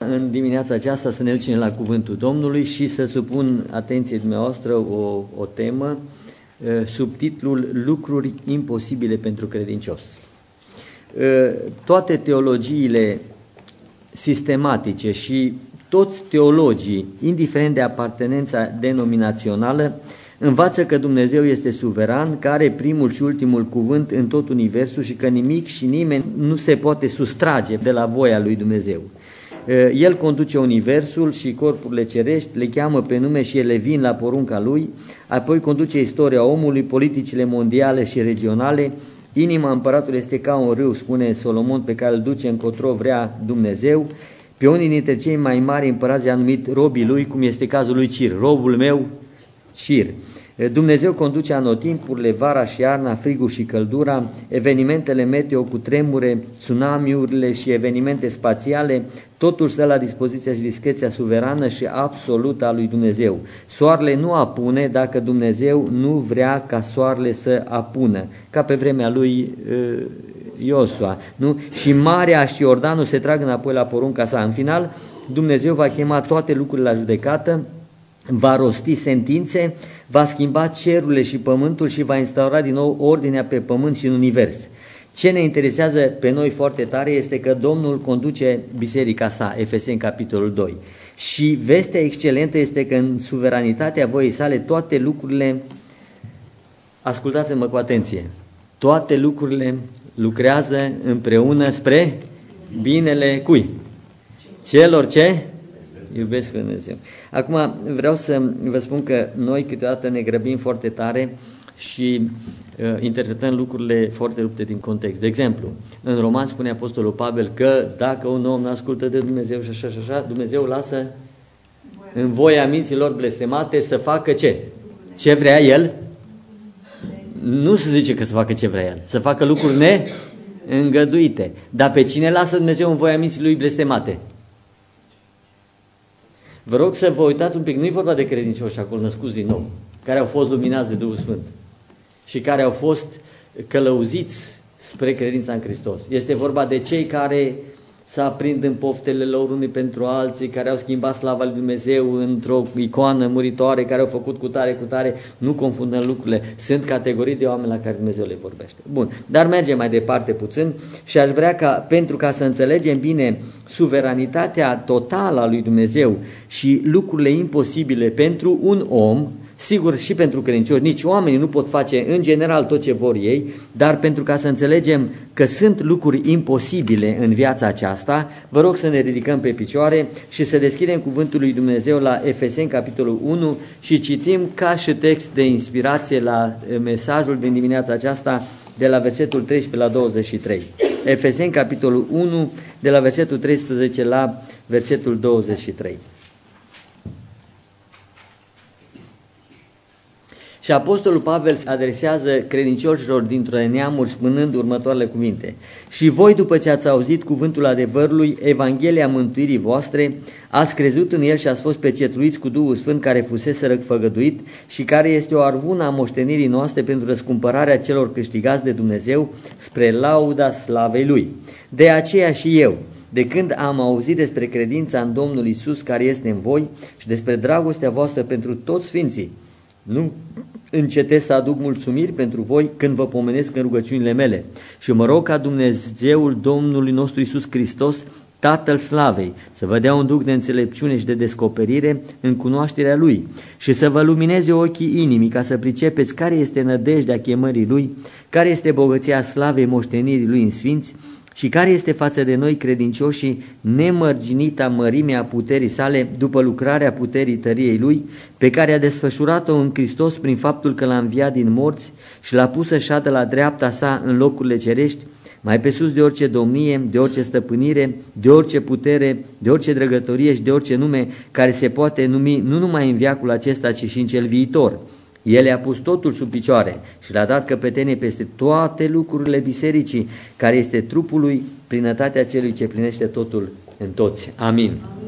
În dimineața aceasta să ne ducem la Cuvântul Domnului și să supun atenției dumneavoastră o temă sub titlul Lucruri imposibile pentru credincios. Toate teologiile sistematice și toți teologii, indiferent de apartenența denominațională, învață că Dumnezeu este suveran, că are primul și ultimul cuvânt în tot universul și că nimic și nimeni nu se poate sustrage de la voia lui Dumnezeu. El conduce universul și corpurile cerești, le cheamă pe nume și ele vin la porunca lui, apoi conduce istoria omului, politicile mondiale și regionale. Inima împăratului este ca un râu, spune Solomon, pe care îl duce încotro vrea Dumnezeu. Pe unii dintre cei mai mari împărați i-a numit robii lui, cum este cazul lui Cir, robul meu Cir. Dumnezeu conduce anotimpurile, vara și iarna, frigul și căldura, evenimentele meteo cu tremure, tsunamiurile și evenimente spațiale, totul stă la dispoziția și discreția suverană și absolută a lui Dumnezeu. Soarele nu apune dacă Dumnezeu nu vrea ca soarele să apună, ca pe vremea lui Iosua, nu? Și Marea și Iordanul se trag înapoi la porunca sa. În final, Dumnezeu va chema toate lucrurile la judecată, va rosti sentințe, va schimba cerurile și pământul și va instaura din nou ordinea pe pământ și în univers. Ce ne interesează pe noi foarte tare este că Domnul conduce biserica sa, Efeseni capitolul 2. Și vestea excelentă este că în suveranitatea voii sale toate lucrurile, ascultați-mă cu atenție, toate lucrurile lucrează împreună spre binele cui? Celor ce iubesc pe Dumnezeu. Acum vreau să vă spun că noi câteodată ne grăbim foarte tare și interpretăm lucrurile foarte rupte din context. De exemplu, în Roman spune Apostolul Pavel că dacă un om nu ascultă de Dumnezeu și așa și așa, Dumnezeu lasă în voia minților blestemate să facă ce? Ce vrea el? Nu se zice că să facă ce vrea el, să facă lucruri neîngăduite. Dar pe cine lasă Dumnezeu în voia minții lui blestemate? Vă rog să vă uitați un pic, nu e vorba de credincioși acolo născuți din nou, care au fost luminați de Duhul Sfânt și care au fost călăuziți spre credința în Hristos. Este vorba de cei care se aprind în poftele lor unii pentru alții, care au schimbat slava lui Dumnezeu într-o icoană muritoare, care au făcut cu tare, nu confundăm lucrurile, sunt categorii de oameni la care Dumnezeu le vorbește. Bun, dar mergem mai departe puțin și aș vrea pentru ca să înțelegem bine suveranitatea totală a lui Dumnezeu și lucrurile imposibile pentru un om, sigur și pentru credincioși, nici oamenii nu pot face în general tot ce vor ei, dar pentru ca să înțelegem că sunt lucruri imposibile în viața aceasta, vă rog să ne ridicăm pe picioare și să deschidem cuvântul lui Dumnezeu la Efeseni, capitolul 1 și citim ca și text de inspirație la mesajul din dimineața aceasta de la versetul 13 la 23. Efeseni, capitolul 1, de la versetul 13 la versetul 23. Și Apostolul Pavel se adresează credincioșilor dintre neamuri spunând următoarele cuvinte. Și voi, după ce ați auzit cuvântul adevărului, Evanghelia mântuirii voastre, ați crezut în el și ați fost pecetluiți cu Duhul Sfânt care fusese făgăduit și care este o arvună a moștenirii noastre pentru răscumpărarea celor câștigați de Dumnezeu spre lauda slavei Lui. De aceea și eu, de când am auzit despre credința în Domnul Iisus care este în voi și despre dragostea voastră pentru toți sfinții, nu încetez să aduc mulțumiri pentru voi când vă pomenesc în rugăciunile mele. Și mă rog ca Dumnezeul Domnului nostru Iisus Hristos, Tatăl Slavei, să vă dea un duc de înțelepciune și de descoperire în cunoașterea Lui și să vă lumineze ochii inimii ca să pricepeți care este nădejdea chemării Lui, care este bogăția slavei moștenirii Lui în sfinți și care este față de noi credincioșii nemărginita mărimea puterii sale după lucrarea puterii tăriei Lui, pe care a desfășurat-o în Hristos prin faptul că l-a înviat din morți și l-a pus să șadă la dreapta sa în locurile cerești, mai pe sus de orice domnie, de orice stăpânire, de orice putere, de orice drăgătorie și de orice nume care se poate numi nu numai în veacul acesta, ci și în cel viitor. El i-a pus totul sub picioare și l-a dat căpetenie peste toate lucrurile bisericii, care este trupul lui, plinătatea celui ce plinește totul în toți. Amin.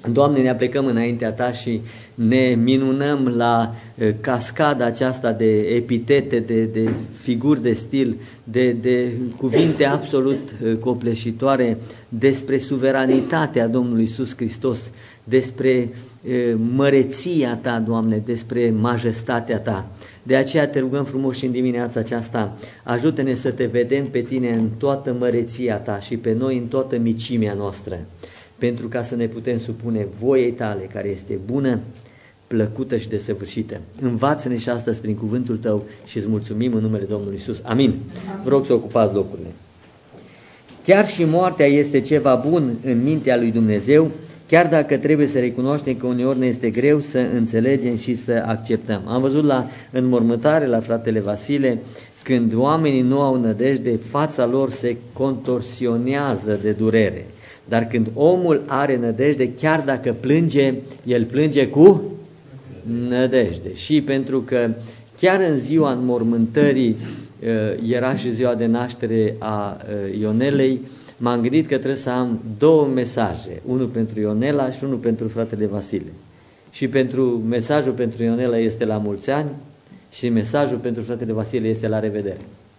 Doamne, ne aplecăm înaintea Ta și ne minunăm la cascada aceasta de epitete, de figuri de stil, de cuvinte absolut copleșitoare despre suveranitatea Domnului Iisus Hristos, despre măreția Ta, Doamne, despre majestatea Ta. De aceea te rugăm frumos și în dimineața aceasta, ajută-ne să Te vedem pe Tine în toată măreția Ta și pe noi în toată micimea noastră, pentru ca să ne putem supune voiei Tale, care este bună, plăcută și desăvârșită. Învață-ne și astăzi prin cuvântul Tău și îți mulțumim în numele Domnului Iisus. Amin. Vă rog să ocupați locurile. Chiar și moartea este ceva bun în mintea lui Dumnezeu, chiar dacă trebuie să recunoaștem că uneori ne este greu să înțelegem și să acceptăm. Am văzut la înmormântare la fratele Vasile, când oamenii nu au nădejde, fața lor se contorsionează de durere. Dar când omul are nădejde, chiar dacă plânge, el plânge cu nădejde. Și pentru că chiar în ziua înmormântării era și ziua de naștere a Ionelei, m-am gândit că trebuie să am două mesaje, unul pentru Ionela și unul pentru fratele Vasile. Și mesajul pentru Ionela este la mulți ani și mesajul pentru fratele Vasile este la revedere.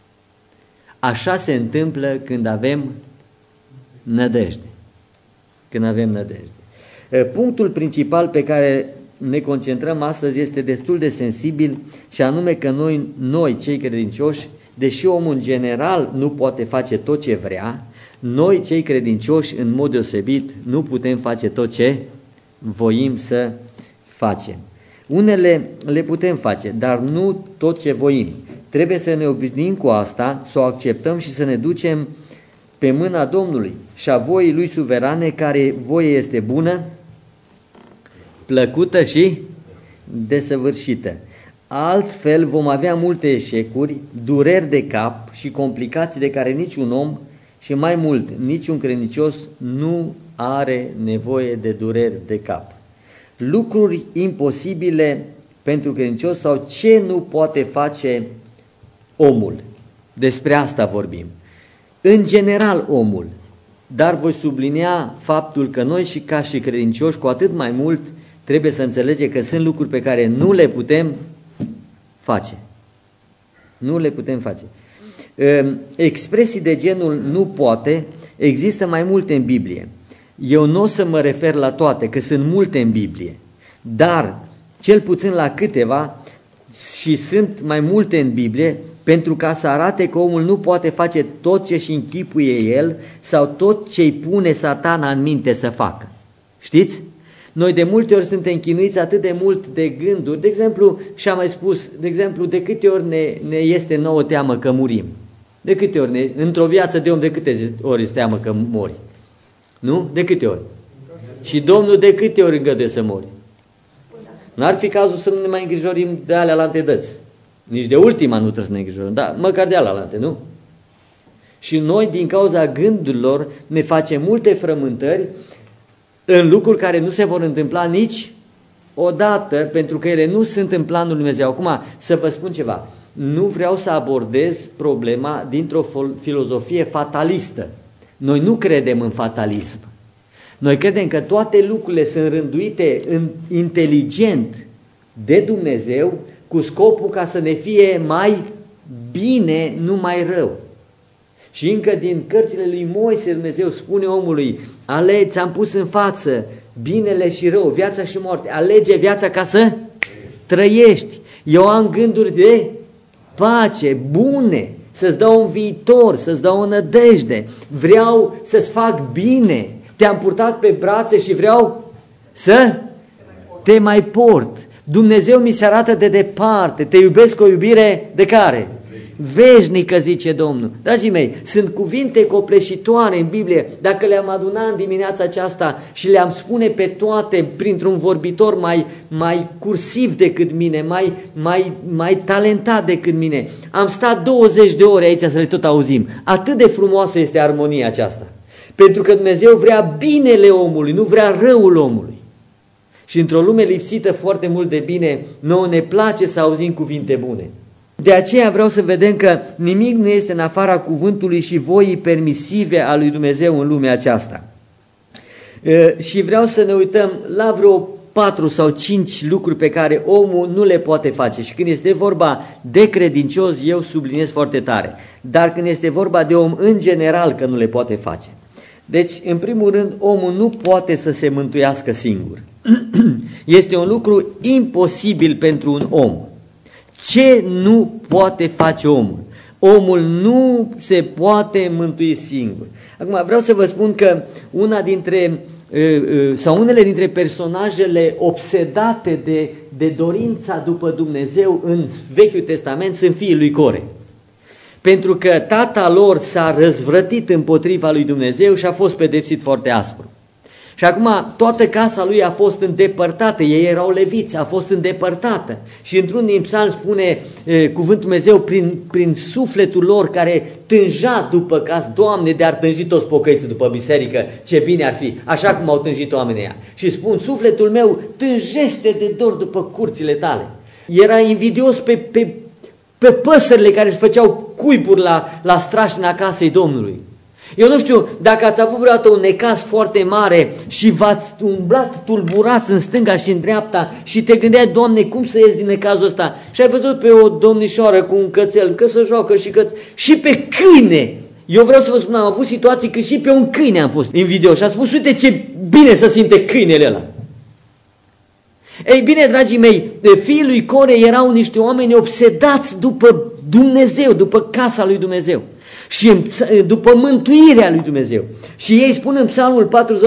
Așa se întâmplă când avem nădejde. Când avem nădejde. Punctul principal pe care ne concentrăm astăzi este destul de sensibil și anume că noi cei credincioși, deși omul în general nu poate face tot ce vrea, noi cei credincioși în mod deosebit nu putem face tot ce voim să facem. Unele le putem face, dar nu tot ce voim. Trebuie să ne obișnuim cu asta, să o acceptăm și să ne ducem pe mâna Domnului și a voii Lui suverane, care voie este bună, plăcută și desăvârșită. Altfel vom avea multe eșecuri, dureri de cap și complicații de care niciun om și mai mult niciun credincios nu are nevoie de dureri de cap. Lucruri imposibile pentru credincios sau ce nu poate face omul. Despre asta vorbim. În general omul, dar voi sublinia faptul că noi și ca și credincioși cu atât mai mult trebuie să înțelegem că sunt lucruri pe care nu le putem face. Nu le putem face. Expresii de genul nu poate există mai multe în Biblie. Eu nu o să mă refer la toate, că sunt multe în Biblie, dar cel puțin la câteva, și sunt mai multe în Biblie, pentru ca să arate că omul nu poate face tot ce își închipuie el sau tot ce îi pune Satana în minte să facă. Știți? Noi de multe ori suntem chinuiți atât de mult de gânduri. De exemplu, și-am mai spus, de exemplu, de câte ori ne este nouă teamă că murim? De câte ori? Într-o viață de om, de câte ori este teamă că mori? Nu? De câte ori? Și Domnul de câte ori îngăduie să mori? N-ar fi cazul să nu ne mai îngrijorim de alea la antedăți. Nici de ultima nu trebuie să ne îngrijorăm, dar măcar de alea la ante, nu? Și noi, din cauza gândurilor, ne facem multe frământări în lucruri care nu se vor întâmpla nici odată, pentru că ele nu sunt în planul Lui Dumnezeu. Acum, să vă spun ceva. Nu vreau să abordez problema dintr-o filozofie fatalistă. Noi nu credem în fatalism. Noi credem că toate lucrurile sunt rânduite inteligent de Dumnezeu cu scopul ca să ne fie mai bine, nu mai rău. Și încă din cărțile lui Moise Dumnezeu spune omului: alege, ți-am pus în față binele și rău, viața și moarte, alege viața ca să trăiești. Eu am gânduri de pace, bune, să-ți dau un viitor, să-ți dau o nădejde, vreau să-ți fac bine, te-am purtat pe brațe și vreau să te mai port. Dumnezeu mi se arată de departe, te iubesc cu o iubire de care? Veșnică, zice Domnul. Dragii mei, sunt cuvinte copleșitoare în Biblie. Dacă le-am adunat în dimineața aceasta și le-am spune pe toate printr-un vorbitor mai cursiv decât mine, mai talentat decât mine, am stat 20 de ore aici să le tot auzim. Atât de frumoasă este armonia aceasta. Pentru că Dumnezeu vrea binele omului, nu vrea răul omului. Și într-o lume lipsită foarte mult de bine, nouă ne place să auzim cuvinte bune. De aceea vreau să vedem că nimic nu este în afara cuvântului și voii permisive a lui Dumnezeu în lumea aceasta. Și vreau să ne uităm la vreo 4 sau 5 lucruri pe care omul nu le poate face. Și când este vorba de credincios, eu subliniez foarte tare. Dar când este vorba de om în general, că nu le poate face. Deci, în primul rând, omul nu poate să se mântuiască singur. Este un lucru imposibil pentru un om. Ce nu poate face omul? Omul nu se poate mântui singur. Acum vreau să vă spun că unele dintre personajele obsedate de dorința după Dumnezeu în Vechiul Testament sunt fiii lui Core. Pentru că tata lor s-a răzvrătit împotriva lui Dumnezeu și a fost pedepsit foarte aspru. Și acum toată casa lui a fost îndepărtată, ei erau leviți, a fost îndepărtată. Și într-un din psalm spune cuvântul Dumnezeu prin sufletul lor care tânja după casă, Doamne, de-ar tânji toți pocăiții după biserică, ce bine ar fi, așa cum au tânjit oamenii ăia. Și spun, sufletul meu tânjește de dor după curțile tale. Era invidios pe păsările care își făceau cuiburi la strașina casei Domnului. Eu nu știu dacă ați avut vreodată un necaz foarte mare și v-ați umblat tulburați în stânga și în dreapta și te gândeai, Doamne, cum să ies din necazul ăsta? Și ai văzut pe o domnișoară cu un cățel, că se joacă și pe câine. Eu vreau să vă spun, am avut situații când și pe un câine am fost invidios și am spus, uite ce bine să simte câinele ăla. Ei bine, dragii mei, fiii lui Core erau niște oameni obsedați după Dumnezeu, după casa lui Dumnezeu și după mântuirea lui Dumnezeu. Și ei spun în Psalmul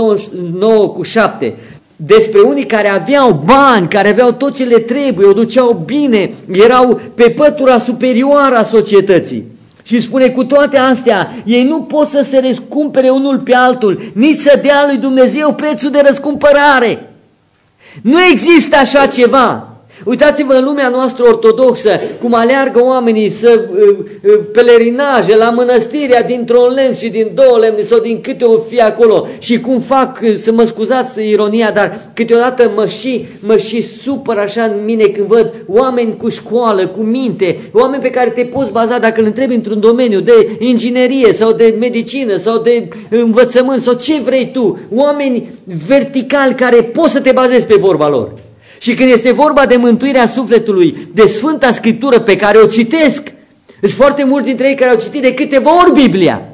49:7 despre unii care aveau bani, care aveau tot ce le trebuie, o duceau bine, erau pe pătura superioară a societății. Și spune, cu toate astea, ei nu pot să se răscumpere unul pe altul, nici să dea lui Dumnezeu prețul de răscumpărare. Nu există așa ceva. Uitați-vă în lumea noastră ortodoxă, cum aleargă oamenii să pelerinaje la mănăstirea dintr-un lemn și din 2 lemne sau din câte o fie acolo și cum fac, să mă scuzați ironia, dar câteodată mă și supăr așa în mine când văd oameni cu școală, cu minte, oameni pe care te poți baza dacă îl întrebi într-un domeniu de inginerie sau de medicină sau de învățământ sau ce vrei tu, oameni verticali care poți să te bazezi pe vorba lor. Și când este vorba de mântuirea sufletului, de Sfânta Scriptură pe care o citesc, sunt foarte mulți dintre ei care au citit de câteva ori Biblia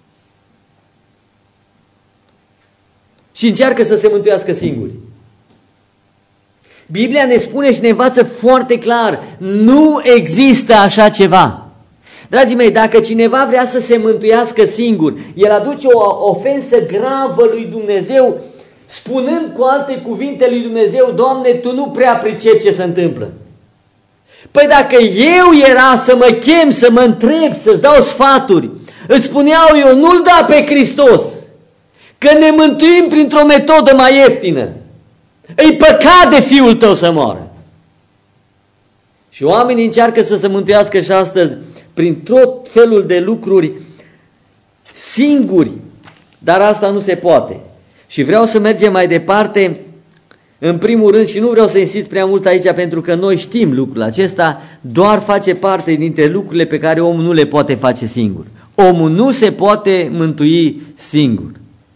și încearcă să se mântuiască singuri. Biblia ne spune și ne învață foarte clar, nu există așa ceva. Dragii mei, dacă cineva vrea să se mântuiască singur, el aduce o ofensă gravă lui Dumnezeu, spunând cu alte cuvinte lui Dumnezeu, Doamne, Tu nu prea pricepi ce se întâmplă. Păi dacă eu era să mă chem, să mă întreb, să-ți dau sfaturi, îți spuneau eu, nu-L da pe Hristos, că ne mântuim printr-o metodă mai ieftină. Îi păcat de Fiul Tău să moară. Și oamenii încearcă să se mântuiască și astăzi prin tot felul de lucruri singuri, dar asta nu se poate. Și vreau să mergem mai departe, în primul rând, și nu vreau să insist prea mult aici, pentru că noi știm lucrul acesta, doar face parte dintre lucrurile pe care omul nu le poate face singur. Omul nu se poate mântui singur.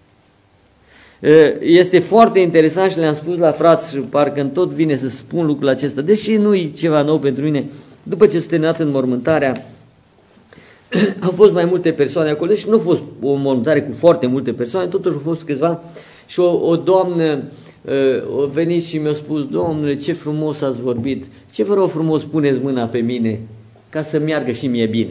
Este foarte interesant și le-am spus la frați și parcă îmi tot vine să spun lucrul acesta, deși nu e ceva nou pentru mine. După ce s-a terminat înmormântarea, au fost mai multe persoane acolo, deci nu a fost o înmormântare cu foarte multe persoane, totuși au fost câțiva și o doamnă a venit și mi-a spus, Domnule, ce frumos ați vorbit, ce vă rog frumos puneți mâna pe mine ca să meargă și mie bine.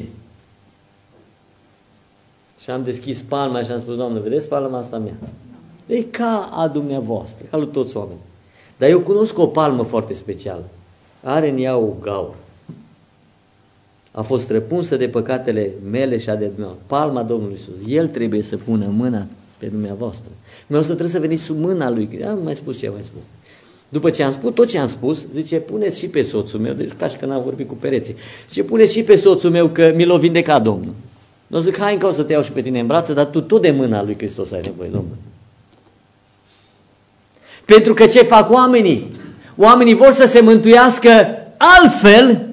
Și am deschis palma și am spus, Doamne, vedeți palma asta mea? E ca a dumneavoastră, ca lui toți oameni. Dar eu cunosc o palmă foarte specială. Are în ea o gaură. A fost străpunsă de păcatele mele și a de dumneavoastră. Palma Domnului Iisus. El trebuie să pună mâna pe dumneavoastră. Dumneavoastră trebuie să veniți sub mâna Lui. Am mai spus ce am mai spus. După ce am spus, tot ce am spus, zice, puneți și pe soțul meu, deci ca și că n-am vorbit cu pereții. Zice, puneți și pe soțul meu că mi l-a vindecat Domnul. Nu zic, hai încă o să te iau și pe tine în brață, dar tu tot de mâna Lui Hristos ai nevoie, Domnul. Pentru că ce fac oamenii? Oamenii vor să se mântuiască altfel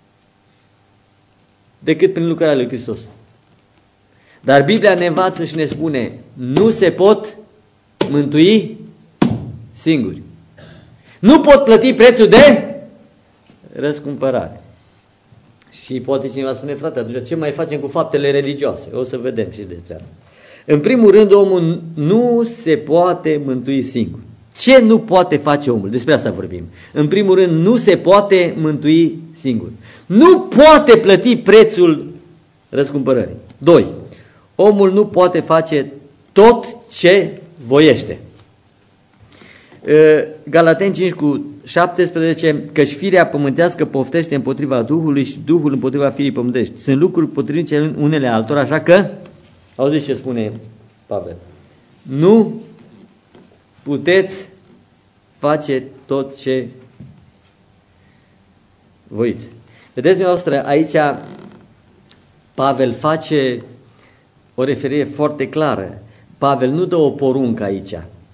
decât prin lucrarea lui Hristos. Dar Biblia ne învață și ne spune, nu se pot mântui singuri. Nu pot plăti prețul de răscumpărare. Și poate cineva spune, frate, atunci ce mai facem cu faptele religioase? O să vedem și despre asta. În primul rând, omul nu se poate mântui singur. Ce nu poate face omul? Despre asta vorbim. În primul rând, nu se poate mântui singur. Nu poate plăti prețul răscumpărării. 2. Omul nu poate face tot ce voiește. Galateni 5:17, căci firea pământească poftește împotriva Duhului și Duhul împotriva firii pământești. Sunt lucruri potrivnice unele altora, așa că, auziți ce spune Pavel, nu puteți face tot ce voiți. Vedeți dumneavoastră, aici Pavel face o referire foarte clară. Pavel nu dă o poruncă aici.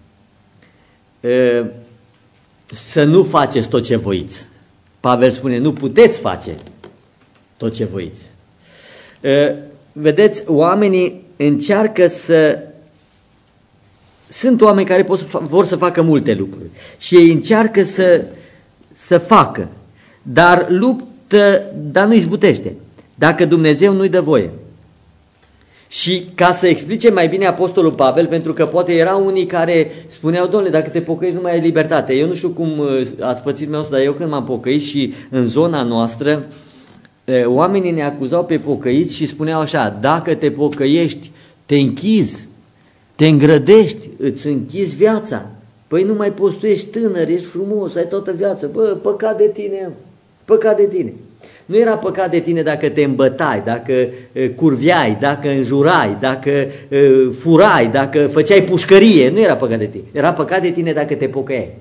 Să nu faceți tot ce voiți. Pavel spune, nu puteți face tot ce voiți. Vedeți, oamenii încearcă să... Sunt oameni care vor să facă multe lucruri și ei încearcă să facă, dar luptă, dar nu izbutește, dacă Dumnezeu nu-i dă voie. Și ca să explice mai bine Apostolul Pavel, pentru că poate erau unii care spuneau, Doamne, dacă te pocăiești nu mai ai libertate. Eu nu știu cum ați pățit meu, dar eu când m-am pocăit și în zona noastră, oamenii ne acuzau pe pocăiți și spuneau așa, dacă te pocăiești, te închizi, te îngrădești, îți închizi viața. Păi nu mai poți, tu ești tânăr, ești frumos, ai toată viața. Bă, păcat de tine, păcat de tine. Nu era păcat de tine dacă te îmbătai, dacă curviai, dacă înjurai, dacă furai, dacă făceai pușcărie. Nu era păcat de tine. Era păcat de tine dacă te pocăiai.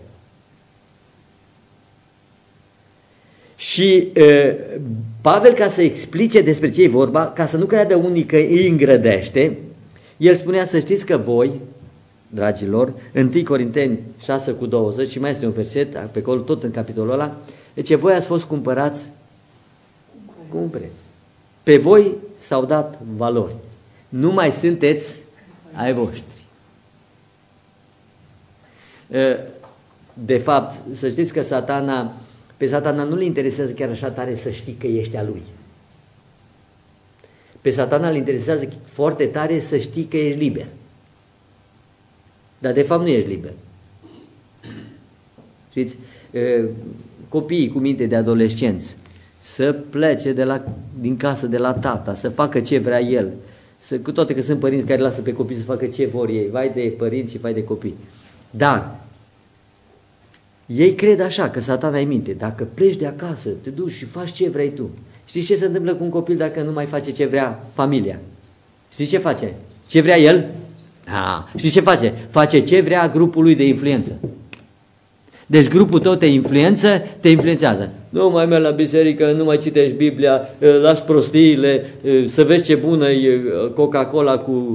Și Pavel, ca să explice despre ce e vorba, ca să nu creadă unii că îi îngrădește, el spunea să știți că voi, dragilor, 1 Corinteni 6:20, și mai este un verset pe acolo, tot în capitolul ăla, deci voi ați fost cumpărați cu un preț. Pe voi s-au dat valori. Nu mai sunteți ai voștri. De fapt, să știți că pe Satana nu-l interesează chiar așa tare să știi că ești a lui. Pe Satana îl interesează foarte tare să știi că ești liber. Dar de fapt nu ești liber. Știți? Copiii cu minte de adolescenți să plece din casă de la tata, să facă ce vrea el, cu toate că sunt părinți care lasă pe copii să facă ce vor ei, vai de părinți și vai de copii. Dar ei cred așa, că Satana ai minte, dacă pleci de acasă, te duci și faci ce vrei tu. Știți ce se întâmplă cu un copil dacă nu mai face ce vrea familia? Știți ce face? Ce vrea el? Știți ce face? Face ce vrea grupul lui de influență. Deci grupul tău te influențează. Nu mai mergi la biserică, nu mai citești Biblia, lași prostiile, să vezi ce bună e Coca-Cola cu,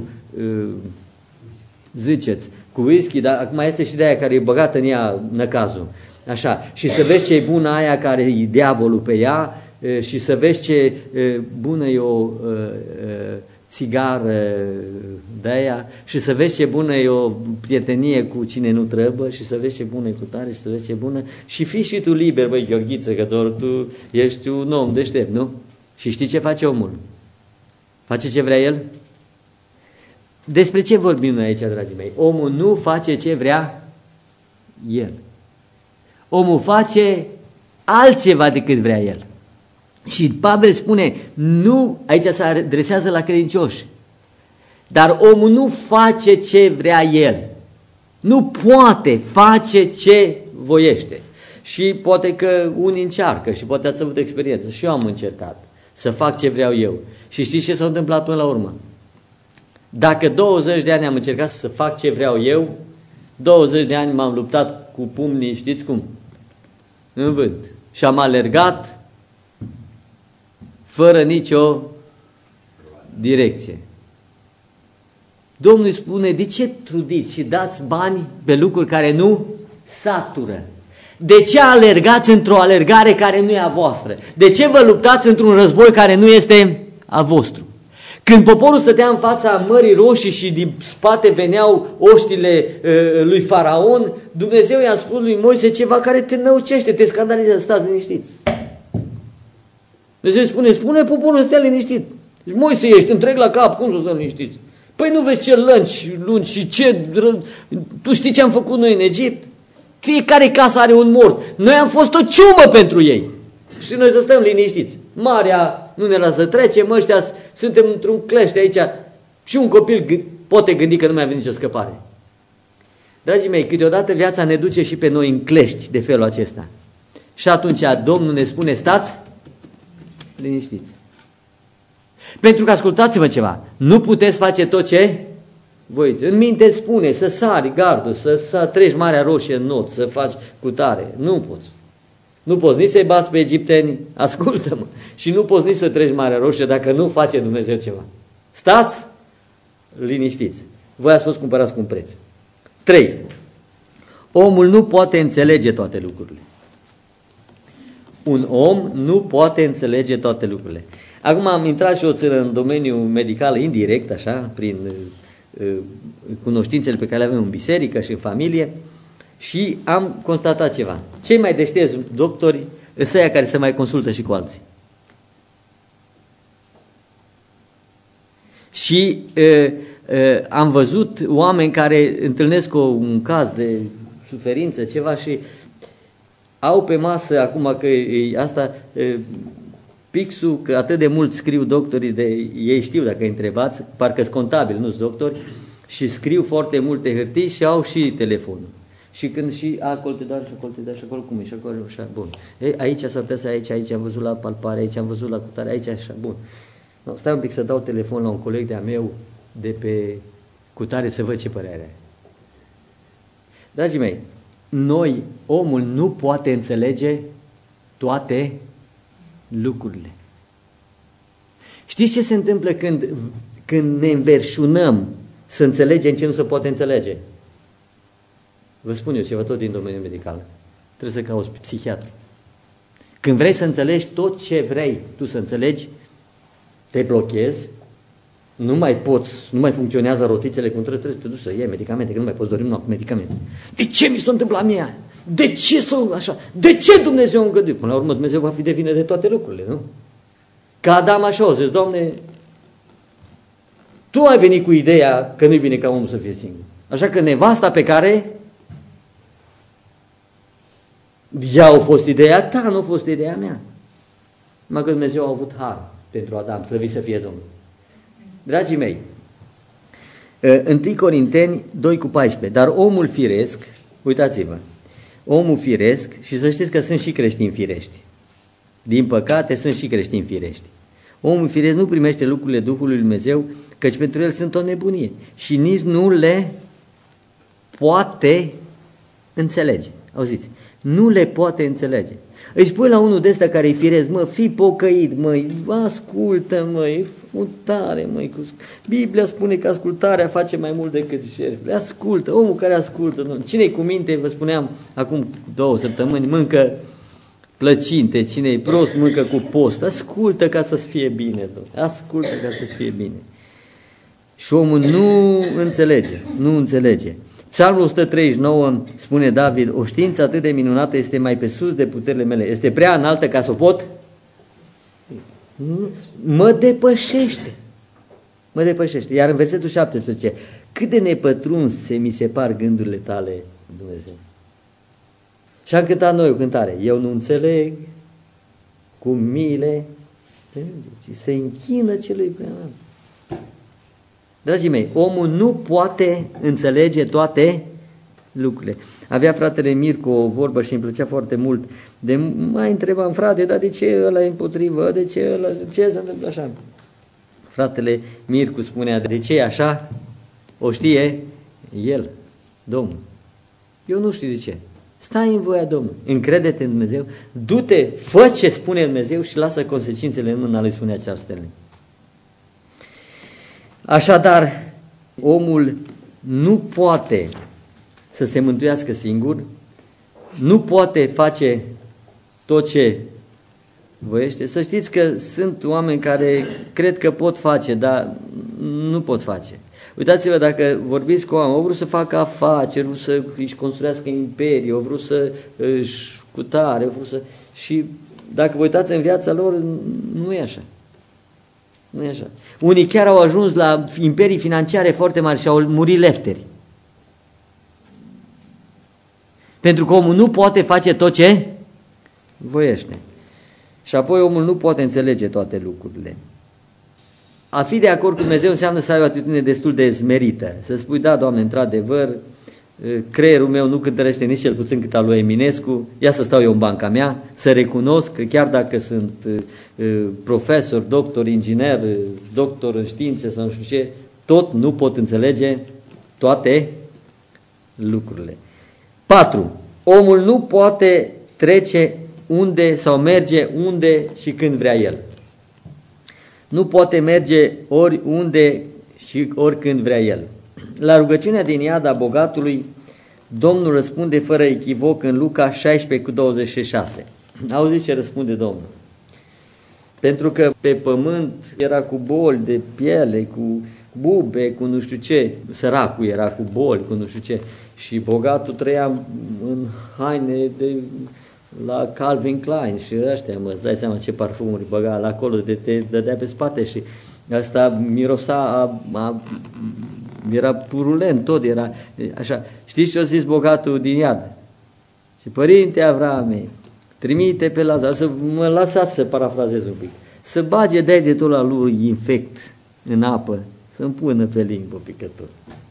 ziceți, cu whisky, dar acum este și de aia care e băgată în ea năcazul. Așa, și să vezi ce e bună aia care e diavolul pe ea și să vezi ce bună e o țigară de aia și să vezi ce bună e o prietenie cu cine nu trebuie și să vezi ce bună e cu tare și să vezi ce bună și fii și tu liber, băi Gheorghiță, că doar tu ești un om deștept, nu? Și știi ce face omul? Face ce vrea el? Despre ce vorbim noi aici, dragii mei? Omul nu face ce vrea el. Omul face altceva decât vrea el. Și Pavel spune, nu, aici se adresează la credincioși, dar omul nu face ce vrea el. Nu poate face ce voiește. Și poate că unii încearcă și poate ați avut experiență. Și eu am încercat să fac ce vreau eu. Și știți ce s-a întâmplat până la urmă? Dacă 20 de ani am încercat să fac ce vreau eu, 20 de ani m-am luptat cu pumnii, știți cum? În vânt. Și am alergat fără nicio direcție. Domnul îi spune, de ce trudiți și dați bani pe lucruri care nu satură? De ce alergați într-o alergare care nu e a voastră? De ce vă luptați într-un război care nu este a vostru? Când poporul stătea în fața Mării Roșii și din spate veneau oștile lui Faraon, Dumnezeu i-a spus lui Moise ceva care te năucește, te scandalizează, stați liniștiți. Dumnezeu îi spune poporul să stea liniștit. Deci, Moise, ești întreg la cap, cum să stăm liniștiți? Păi nu vezi ce lănci lungi și ce... Tu știi ce am făcut noi în Egipt? Fiecare casă are un mort. Noi am fost o ciumă pentru ei. Și noi să stăm liniștiți. Marea nu ne lasă trecem, ăștia suntem într-un clește aici și un copil poate gândi că nu mai avem nicio scăpare. Dragii mei, câteodată viața ne duce și pe noi în clești de felul acesta. Și atunci Domnul ne spune, stați liniștiți. Pentru că ascultați-vă ceva, nu puteți face tot ce voiți. În minte spune să sari gardul, să treci Marea Roșie în not, să faci cutare. Nu poți. Nu poți nici să-i bați pe egipteni, ascultă-mă, și nu poți nici să treci Marea Roșie dacă nu face Dumnezeu ceva. Stați liniștiți. Voi ați fost cumpărați cu un preț. 3. Omul nu poate înțelege toate lucrurile. Un om nu poate înțelege toate lucrurile. Acum am intrat și o țară în domeniul medical indirect, așa, prin cunoștințele pe care le avem în biserică și în familie, și am constatat ceva. Cei mai deștepți doctori sunt aia care se mai consultă și cu alții. Și am văzut oameni care întâlnesc un caz de suferință, ceva, și au pe masă, acum că e asta, pixul, că atât de mult scriu doctorii, ei știu dacă îi întrebați, parcă-s contabili, nu-s doctori, și scriu foarte multe hârtii și au și telefonul. Și când și acolo te dai și acolo te dai și acolo, cum e, și acolo, așa, bun. Ei, aici s-ar putea să aici am văzut la palpare, aici am văzut la cutare, aici, așa, bun. No, stai un pic să dau telefon la un coleg de-a meu de pe cutare să văd ce părere are. Dragii mei, noi, omul nu poate înțelege toate lucrurile. Știți ce se întâmplă când ne înverșunăm să înțelegem ce nu se poate înțelege? Vă spun eu ceva tot din domeniul medical. Trebuie să cauți psihiatru. Când vrei să înțelegi tot ce vrei tu să înțelegi, te blochezi, nu mai poți, nu mai funcționează rotițele cum trebuie să te duci să iei medicamente, că nu mai poți dormi cu medicamente. De ce mi s-a întâmplat mie? De ce sunt așa? De ce Dumnezeu îngăduie? Până la urmă Dumnezeu va fi de vină de toate lucrurile, nu? Ca Adam așa o zis, Doamne, Tu ai venit cu ideea că nu-i bine ca omul să fie singur. Așa că nevasta pe care ea a fost ideea ta, nu a fost ideea mea. Numai că Dumnezeu a avut har pentru Adam, slăvit să fie Domnul. Dragii mei, 1 Corinteni 2:14, dar omul firesc, uitați-vă, omul firesc, și să știți că sunt și creștini firești. Din păcate sunt și creștini firești. Omul firesc nu primește lucrurile Duhului Lui Dumnezeu, căci pentru el sunt o nebunie și nici nu le poate înțelege. Auziți? Nu le poate înțelege. Îi spui la unul de ăsta care-i firesc, mă, fii pocăit, măi, ascultă, măi, tare, măi, Biblia spune că ascultarea face mai mult decât jertfele. Ascultă, omul care ascultă, cine-i cu minte, vă spuneam acum 2 săptămâni, mâncă plăcinte, cine-i prost, mâncă cu post. Ascultă ca să-ți fie bine, Doamne. Ascultă ca să-ți fie bine. Și omul nu înțelege, nu înțelege. Psalmul 139 spune David, o știință atât de minunată este mai pe sus de puterile mele. Este prea înaltă ca să o pot? Mă depășește. Mă depășește. Iar în versetul 17, cât de nepătrunse mi se par gândurile tale, Dumnezeu. Și am cântat noi o cântare. Eu nu înțeleg cu mile, ci se închină celui prea înalt. Dragii mei, omul nu poate înțelege toate lucrurile. Avea fratele Mircu o vorbă și îmi plăcea foarte mult. Mai întrebam, frate, dar de ce ăla e împotrivă? De ce ăla, de ce se întâmplă așa? Fratele Mircu spunea, de ce e așa? O știe el, Domnul. Eu nu știu de ce. Stai în voia Domnului, încrede-te în Dumnezeu, du-te, fă ce spune Dumnezeu și lasă consecințele în mâna lui, spunea Charles Stanley. Așadar, omul nu poate să se mântuiască singur, nu poate face tot ce voiește. Să știți că sunt oameni care cred că pot face, dar nu pot face. Uitați-vă, dacă vorbiți cu oameni, au vrut să facă afaceri, au vrut să își construiască imperii, au vrut să își cutare, au vrut să... Și dacă vă uitați în viața lor, nu e așa. Nu e așa. Unii chiar au ajuns la imperii financiare foarte mari și au murit lefteri. Pentru că omul nu poate face tot ce voiește. Și apoi omul nu poate înțelege toate lucrurile. A fi de acord cu Dumnezeu înseamnă să ai o atitudine destul de smerită. Să spui, da, Doamne, într-adevăr, creierul meu nu cântărește nici cel puțin cât al lui Eminescu, ia să stau eu în banca mea, să recunosc că chiar dacă sunt profesor, doctor, inginer, doctor în științe sau nu știu ce, tot nu pot înțelege toate lucrurile. 4. Omul nu poate trece unde sau merge unde și când vrea el. Nu poate merge oriunde și oricând vrea el. La rugăciunea din iad a bogatului, Domnul răspunde fără echivoc în Luca 16:26. Auziți ce răspunde Domnul? Pentru că pe pământ era cu boli de piele, cu bube, cu nu știu ce, săracul era cu boli, cu nu știu ce, și bogatul trăia în haine de la Calvin Klein și ăștia, îți dai seama ce parfumuri băga la acolo, de te dădea pe spate și asta mirosa, era purulent, tot era așa. Știți ce a zis bogatul din iad? Și Părinte Avrame, trimite pe Lazar, să mă lăsați să parafrazez un pic, să bage degetul la lui infect în apă, să-mi pună pe limbă picător.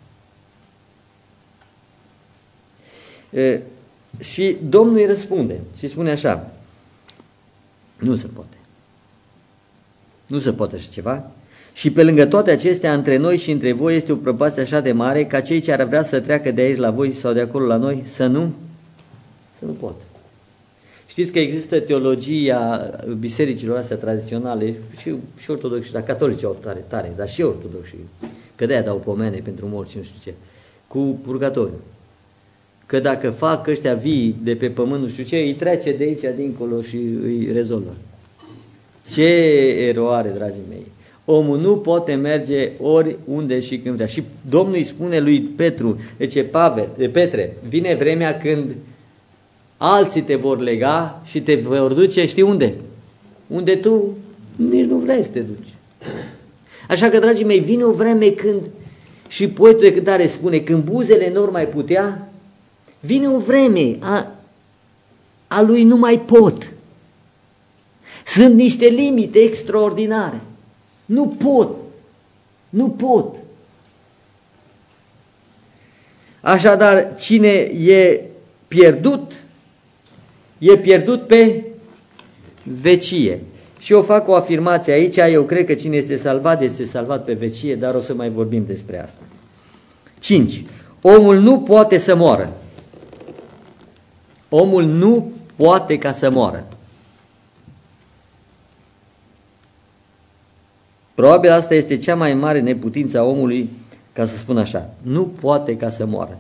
Și Domnul îi răspunde și spune așa, nu se poate. Nu se poate așa ceva. Și pe lângă toate acestea, între noi și între voi este o prăpastie așa de mare ca cei ce ar vrea să treacă de aici la voi sau de acolo la noi să nu pot. Știți că există teologia bisericilor astea tradiționale și ortodoxi, dar catolici au tare, dar și ortodoxi, că de-aia dau pomene pentru morți și nu știu ce, cu purgatoriu. Că dacă fac ăștia vii de pe pământ nu știu ce, îi trece de aici dincolo și îi rezolvă. Ce eroare, dragii mei! Omul nu poate merge oriunde și când vrea. Și Domnul îi spune lui Petru, deci Petre, vine vremea când alții te vor lega și te vor duce, știi unde? Unde tu nici nu vrei să te duci. Așa că, dragii mei, vine o vreme când, și poetul de cântare spune, când buzele n-or mai putea, vine o vreme a lui nu mai pot. Sunt niște limite extraordinare. Nu pot. Așadar, cine e pierdut pe vecie. Și eu fac o afirmație aici, eu cred că cine este salvat pe vecie, dar o să mai vorbim despre asta. 5. Omul nu poate să moară. Omul nu poate ca să moară. Probabil asta este cea mai mare neputință a omului, ca să spun așa. Nu poate ca să moară.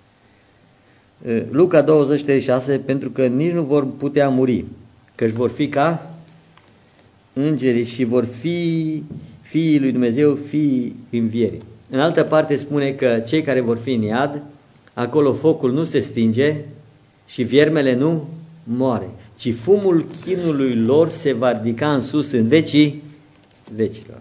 Luca 20:36, pentru că nici nu vor putea muri, căci vor fi ca îngerii și vor fi fiii lui Dumnezeu, fiii învierii. În altă parte spune că cei care vor fi în iad, acolo focul nu se stinge și viermele nu moare, ci fumul chinului lor se va ridica în sus în vecii vecilor.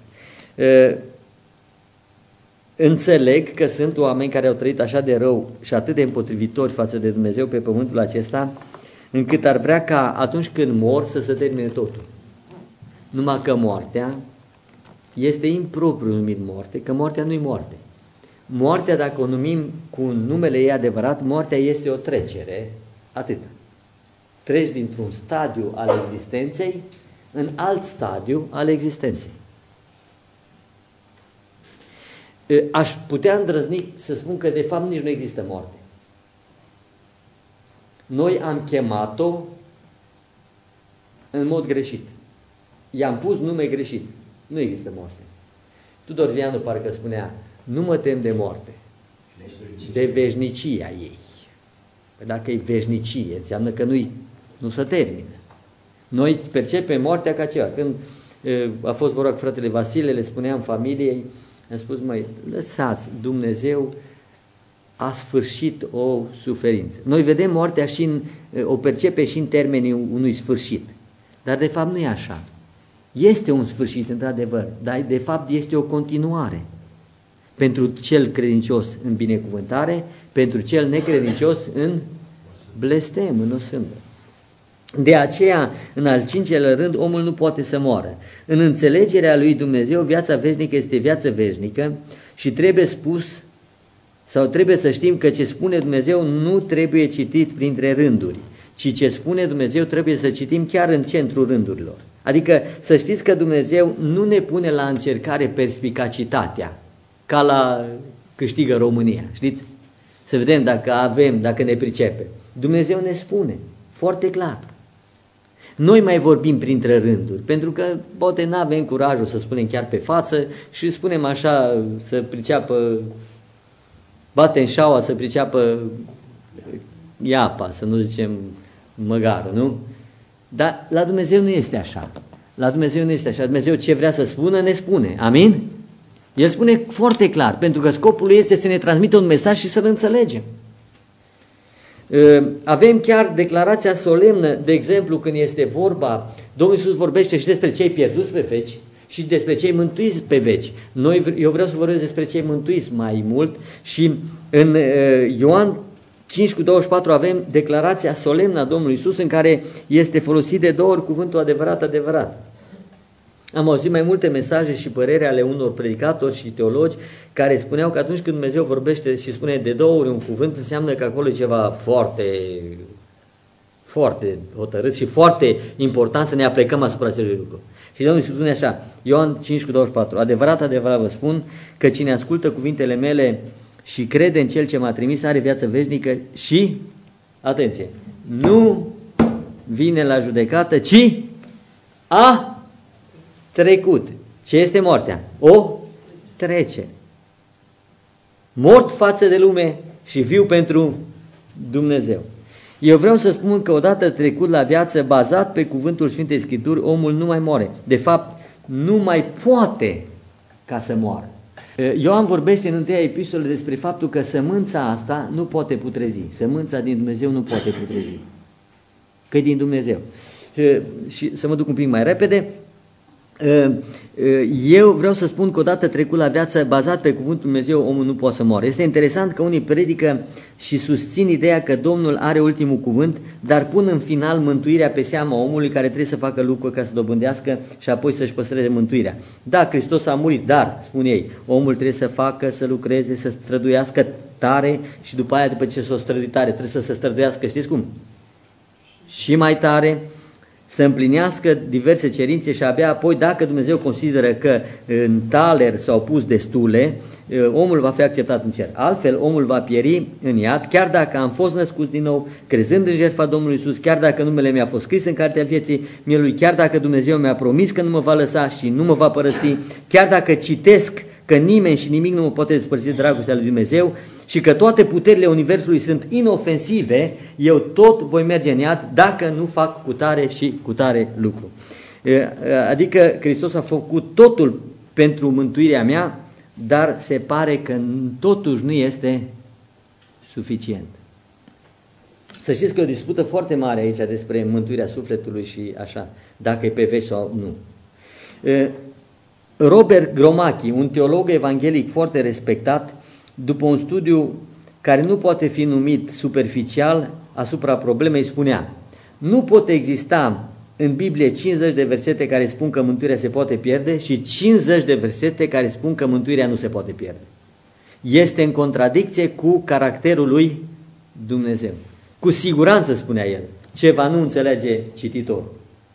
Înțeleg că sunt oameni care au trăit așa de rău și atât de împotrivitori față de Dumnezeu pe pământul acesta, încât ar vrea ca atunci când mor să se termine totul. Numai că moartea este impropriu numit moarte, că moartea nu-i moarte. Moartea, dacă o numim cu numele ei adevărat, moartea este o trecere, atât. Treci dintr-un stadiu al existenței în alt stadiu al existenței. Aș putea îndrăzni să spun că de fapt nici nu există moarte. Noi am chemat-o în mod greșit. I-am pus nume greșit. Nu există moarte. Tudor Vianu parcă spunea, nu mă tem de moarte, de veșnicia ei. Păi dacă e veșnicie, înseamnă că nu se termină. Noi percepem moartea ca ceva. Când a fost vorba cu fratele Vasile, le spuneam familiei, am spus, măi, lăsați, Dumnezeu a sfârșit o suferință. Noi vedem moartea și o percepe și în termenii unui sfârșit. Dar de fapt nu e așa. Este un sfârșit, într-adevăr, dar de fapt este o continuare. Pentru cel credincios în binecuvântare, pentru cel necredincios în blestem, în osândă. De aceea, în al 5-lea rând, omul nu poate să moară. În înțelegerea lui Dumnezeu, viața veșnică este viață veșnică și trebuie spus, sau trebuie să știm că ce spune Dumnezeu nu trebuie citit printre rânduri, ci ce spune Dumnezeu trebuie să citim chiar în centrul rândurilor. Adică să știți că Dumnezeu nu ne pune la încercare perspicacitatea, ca la Câștigă România, știți? Să vedem dacă avem, dacă ne pricepem. Dumnezeu ne spune foarte clar. Noi mai vorbim printre rânduri, pentru că poate nu avem curajul să spunem chiar pe față și spunem așa, să priceapă, batem șaua, să priceapă iapa, să nu zicem măgarul, nu? Dar la Dumnezeu nu este așa. La Dumnezeu nu este așa. Dumnezeu ce vrea să spună, ne spune. Amin? El spune foarte clar, pentru că scopul lui este să ne transmită un mesaj și să-l înțelegem. Avem chiar declarația solemnă, de exemplu, când este vorba, Domnul Iisus vorbește și despre cei pierduți pe veci și despre cei mântuiți pe veci. Eu vreau să vorbesc despre cei mântuiți mai mult și în Ioan 5:24 avem declarația solemnă a Domnului Iisus în care este folosit de 2 ori cuvântul adevărat, adevărat. Am auzit mai multe mesaje și păreri ale unor predicatori și teologi care spuneau că atunci când Dumnezeu vorbește și spune de 2 ori un cuvânt, înseamnă că acolo e ceva foarte, foarte hotărât și foarte important să ne aplecăm asupra acelui lucru. Și Domnul Iisus spune așa, Ioan 5:24, adevărat, adevărat vă spun că cine ascultă cuvintele mele și crede în Cel ce m-a trimis are viață veșnică și, atenție, nu vine la judecată, ci a trecut. Ce este moartea? O trece. Mort față de lume și viu pentru Dumnezeu. Eu vreau să spun că odată trecut la viață, bazat pe cuvântul Sfintei Scripturi, omul nu mai moare. De fapt, nu mai poate ca să moară. Ioan vorbește în 1-a epistolă despre faptul că sămânța asta nu poate putrezi. Sămânța din Dumnezeu nu poate putrezi. Că e din Dumnezeu. Și să mă duc un pic mai repede. Eu vreau să spun că odată trecut la viață, bazat pe cuvântul Dumnezeu, omul nu poate să moară. Este interesant că unii predică și susțin ideea că Domnul are ultimul cuvânt, dar pun în final mântuirea pe seama omului care trebuie să facă lucruri ca să dobândească și apoi să-și păstreze mântuirea. Da, Hristos a murit, dar, spun ei, omul trebuie să facă, să lucreze, să străduiască tare și după aia, după ce s-o străduit tare, trebuie să se străduiască, știți cum? Și mai tare, să împlinească diverse cerințe și abia apoi, dacă Dumnezeu consideră că în taler s-au pus destule, omul va fi acceptat în cer. Altfel, omul va pieri în iad, chiar dacă am fost născut din nou, crezând în jertfa Domnului Iisus, chiar dacă numele mi-a fost scris în cartea vieții mielui, chiar dacă Dumnezeu mi-a promis că nu mă va lăsa și nu mă va părăsi, chiar dacă citesc că nimeni și nimic nu mă poate despărți de dragostea lui Dumnezeu și că toate puterile Universului sunt inofensive, eu tot voi merge în iad dacă nu fac cutare și cutare lucru. Adică Hristos a făcut totul pentru mântuirea mea, dar se pare că totuși nu este suficient. Să știți că e o dispută foarte mare aici despre mântuirea sufletului și așa, dacă e pe veci sau nu. Robert Gromacki, un teolog evanghelic foarte respectat, după un studiu care nu poate fi numit superficial asupra problemei, spunea: nu pot exista în Biblie 50 de versete care spun că mântuirea se poate pierde și 50 de versete care spun că mântuirea nu se poate pierde. Este în contradicție cu caracterul lui Dumnezeu. Cu siguranță, spunea el, ceva nu înțelege cititorul.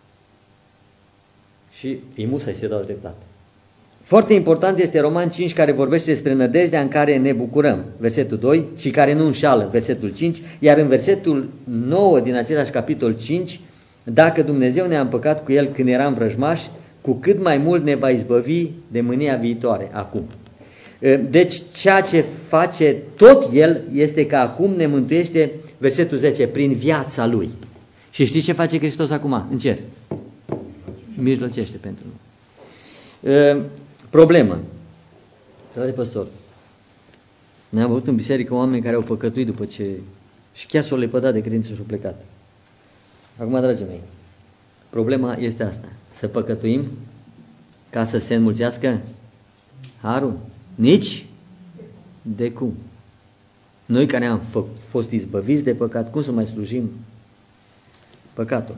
Și îi musai să dau dreptate. Foarte important este Roman 5, care vorbește despre nădejdea în care ne bucurăm, versetul 2, și care nu înșală, versetul 5, iar în versetul 9 din același capitol 5, dacă Dumnezeu ne-a împăcat cu El când eram vrăjmași, cu cât mai mult ne va izbăvi de mânia viitoare, acum. Deci ceea ce face tot El este că acum ne mântuiește, versetul 10, prin viața Lui. Și știți ce face Hristos acum în cer? mijlocește pentru noi. Problemă. Frate păstor, noi am avut în biserică oameni care au păcătuit după ce și chiar s-au lepădat de credință și au plecat. Acum, dragii mei, problema este asta. Să păcătuim ca să se înmulțească harul? Nici de cum. Noi care am fost izbăviți de păcat, cum să mai slujim păcatul?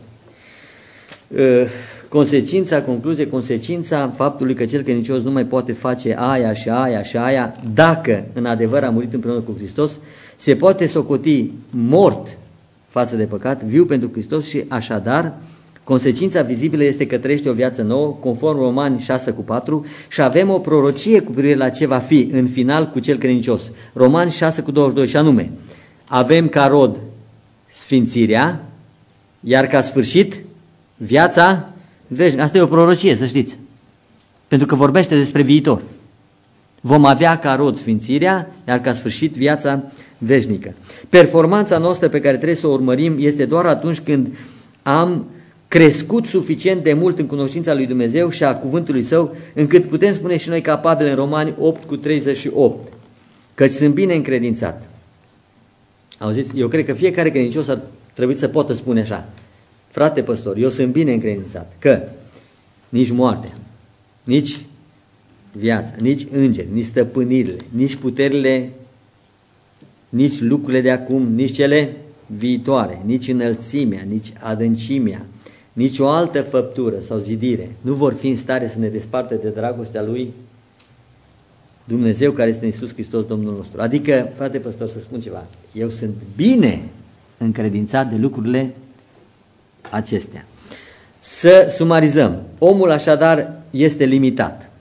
Consecința faptului că cel credincios nu mai poate face aia și aia și aia, dacă în adevăr a murit împreună cu Hristos, se poate socoti mort față de păcat, viu pentru Hristos și așadar consecința vizibilă este că trăiește o viață nouă, conform Romani 6:4, și avem o prorocie cu privire la ce va fi în final cu cel credincios. Romani 6:22, și anume, avem ca rod sfințirea, iar ca sfârșit viața veșnică. Asta e o prorocie, să știți, pentru că vorbește despre viitor. Vom avea ca rod sfințirea, iar ca sfârșit viața veșnică. Performanța noastră pe care trebuie să o urmărim este doar atunci când am crescut suficient de mult în cunoștința lui Dumnezeu și a cuvântului Său, încât putem spune și noi ca Pavel în Romani 8:38, căci sunt bine încredințat. Auziți? Eu cred că fiecare credincios ar trebui să poată spune așa: frate păstor, eu sunt bine încredințat că nici moartea, nici viața, nici îngeri, nici stăpânirile, nici puterile, nici lucrurile de acum, nici cele viitoare, nici înălțimea, nici adâncimea, nici o altă făptură sau zidire nu vor fi în stare să ne despartă de dragostea lui Dumnezeu care este în Iisus Hristos Domnul nostru. Adică, frate păstor, să spun ceva, eu sunt bine încredințat de lucrurile acestea. Să sumarizăm. Omul așadar este limitat.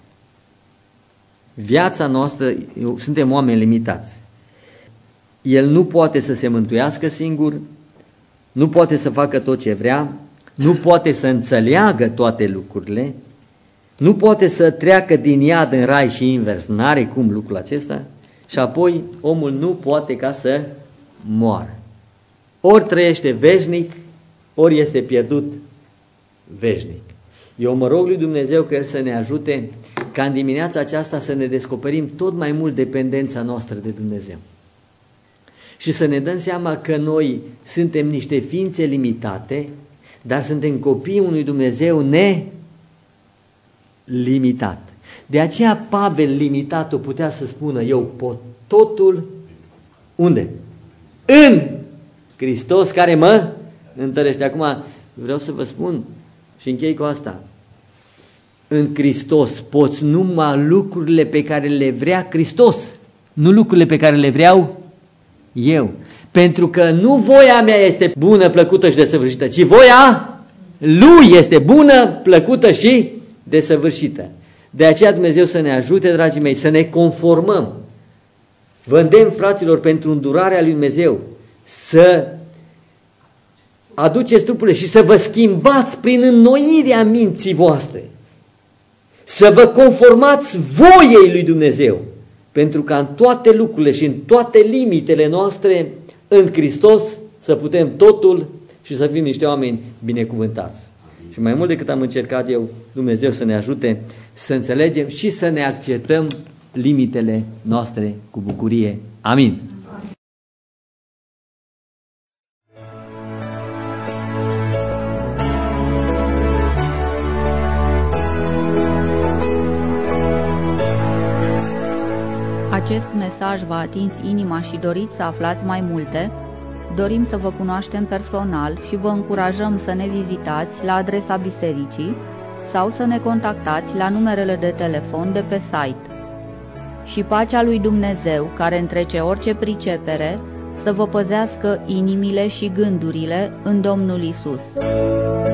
Viața noastră, suntem oameni limitați. El nu poate să se mântuiască singur, nu poate să facă tot ce vrea, nu poate să înțeleagă toate lucrurile, nu poate să treacă din iad în rai și invers, n-are cum lucrul acesta, și apoi omul nu poate ca să moară. Ori trăiește veșnic, ori este pierdut veșnic. Eu mă rog lui Dumnezeu că El să ne ajute ca în dimineața aceasta să ne descoperim tot mai mult dependența noastră de Dumnezeu. Și să ne dăm seama că noi suntem niște ființe limitate, dar suntem copiii unui Dumnezeu nelimitat. De aceea Pavel, limitatul, putea să spună: eu pot totul, unde? În Hristos care mă întărește. Acum vreau să vă spun și închei cu asta. În Hristos poți numai lucrurile pe care le vrea Hristos, nu lucrurile pe care le vreau eu. Pentru că nu voia mea este bună, plăcută și desăvârșită, ci voia Lui este bună, plăcută și desăvârșită. De aceea Dumnezeu să ne ajute, dragii mei, să ne conformăm. Vă îndemn, fraților, pentru îndurarea lui Dumnezeu, să aduceți trupurile și să vă schimbați prin înnoirea minții voastre. Să vă conformați voiei lui Dumnezeu, pentru ca în toate lucrurile și în toate limitele noastre, în Hristos, să putem totul și să fim niște oameni binecuvântați. Și mai mult decât am încercat eu, Dumnezeu să ne ajute să înțelegem și să ne acceptăm limitele noastre cu bucurie. Amin. Acest mesaj v-a atins inima și doriți să aflați mai multe? Dorim să vă cunoaștem personal și vă încurajăm să ne vizitați la adresa bisericii sau să ne contactați la numerele de telefon de pe site. Și pacea lui Dumnezeu, care întrece orice pricepere, să vă păzească inimile și gândurile în Domnul Isus.